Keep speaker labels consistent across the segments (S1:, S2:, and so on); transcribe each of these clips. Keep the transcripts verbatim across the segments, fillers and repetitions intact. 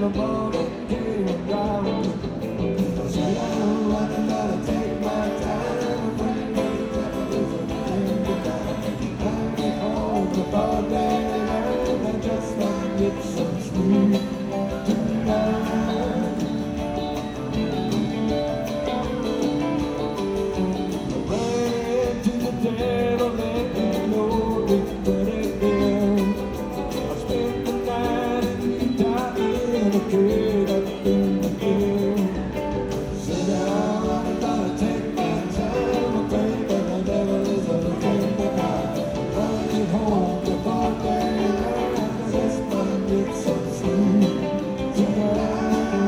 S1: the morning came round. Said I'm running, gotta take my time. When the devil is a thing to die. I get home before daylight. I just want to get some sleep tonight. I ran into the devil and you know it pretty well. I spent the night in Utah in a crate up in the hill. Said I gotta take my time. I pray that the devil is a friend of mine. I'll get home before daylight. I just want to get some sleep tonight.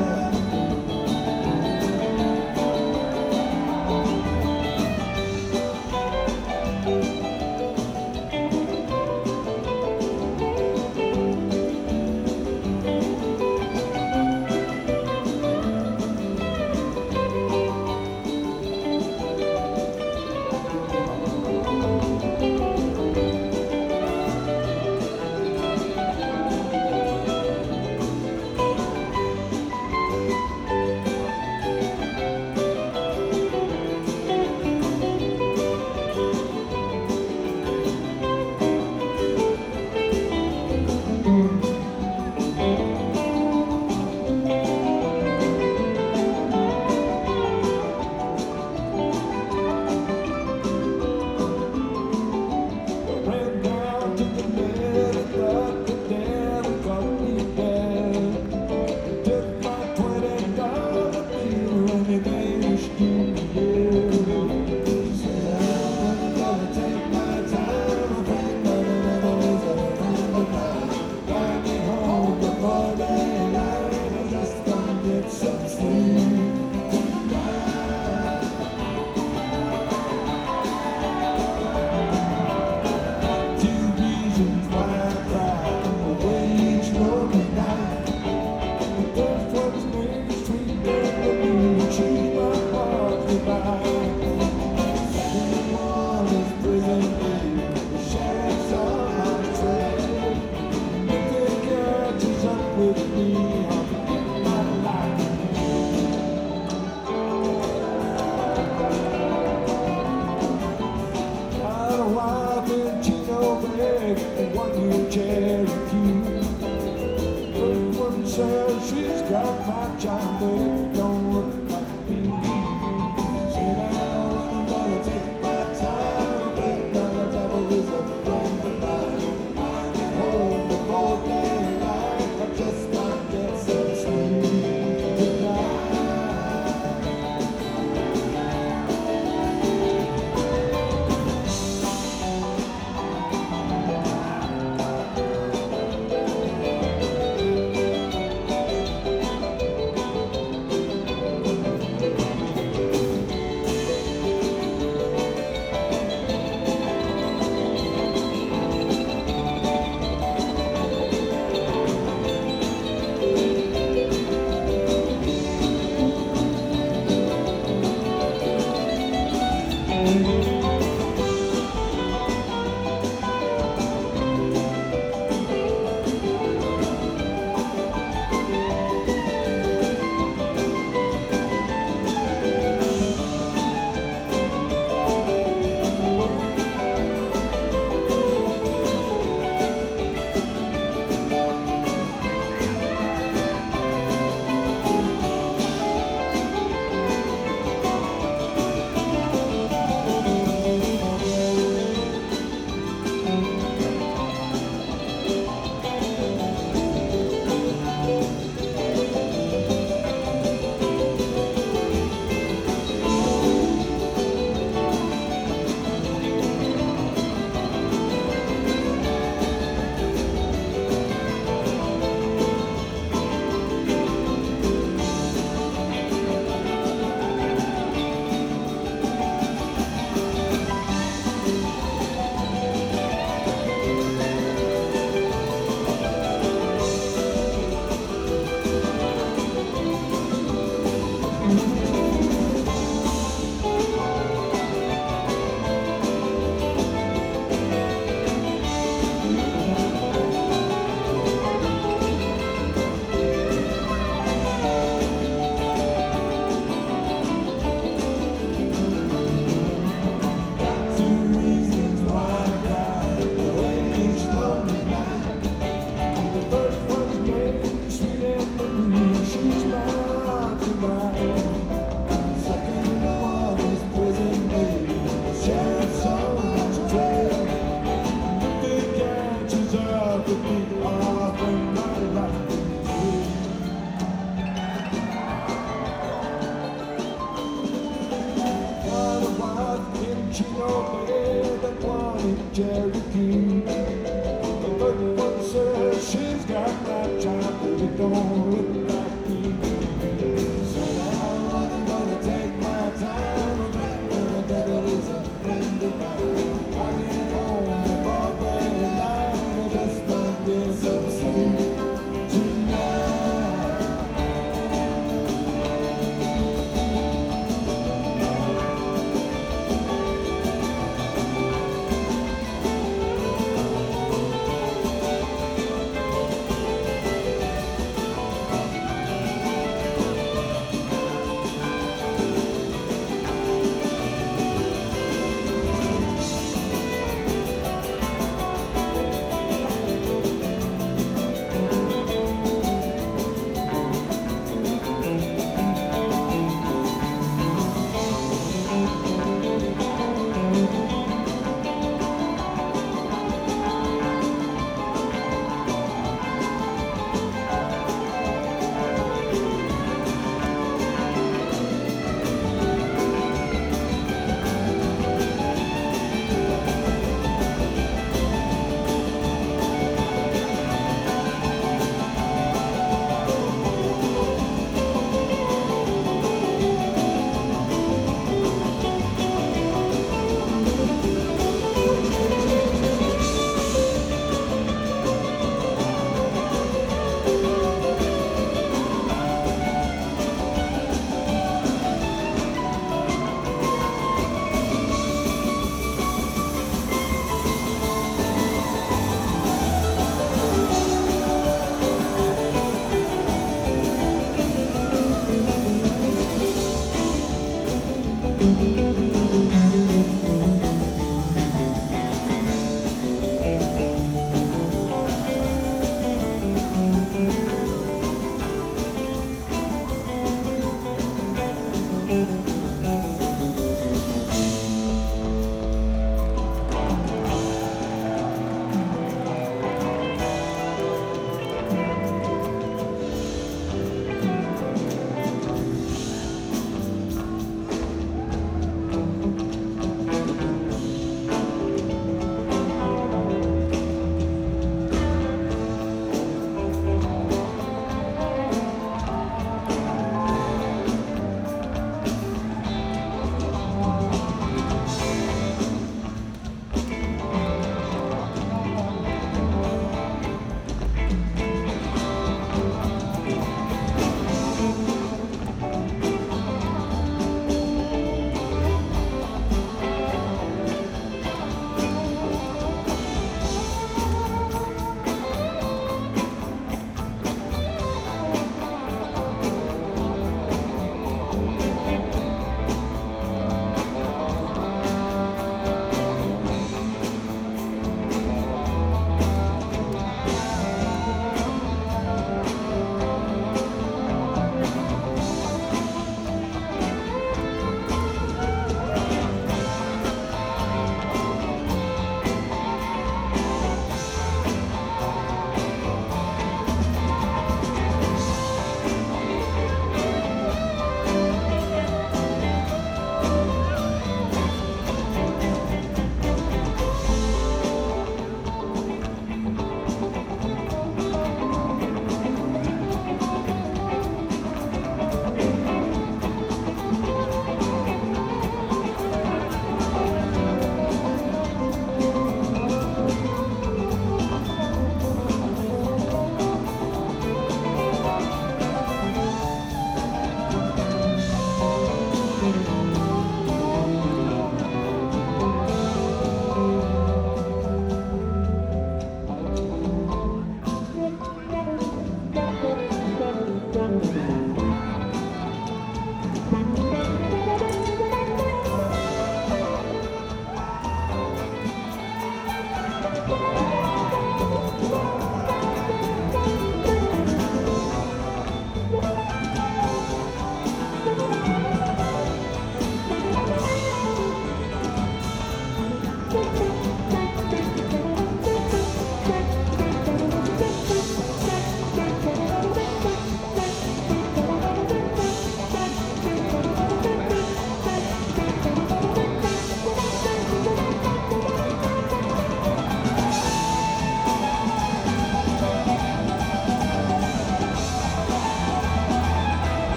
S1: Went down to the middle, but the devil caught me dead. Took my twenty dollar bill and he vanished in the air. Said I'm gonna take my time. I think that the devil is a friend of mine. Drive me home before daylight. I just want to get some sleep tonight. Two reasons why I cry away each lonely night. The first one's Main Street, Beverly, she's my heart's goodbye. Second one is Prison Day, the sheriff's on my trail. If they catches up with me, I'll end my life. Got a wife in Chino Bag and one new Cherokee. First one says she's got my child, but it don't look like me. Said I'm gonna take my time. Think that the devil is a friend of mine. I get home before daylight. I just want to get some sleep tonight. honey Cherokee. The third one says she's got that child, but it don't look like me. So I'm gonna take my time, and that it is a friend of mine. I get home above the line, I just might get some sleep tonight.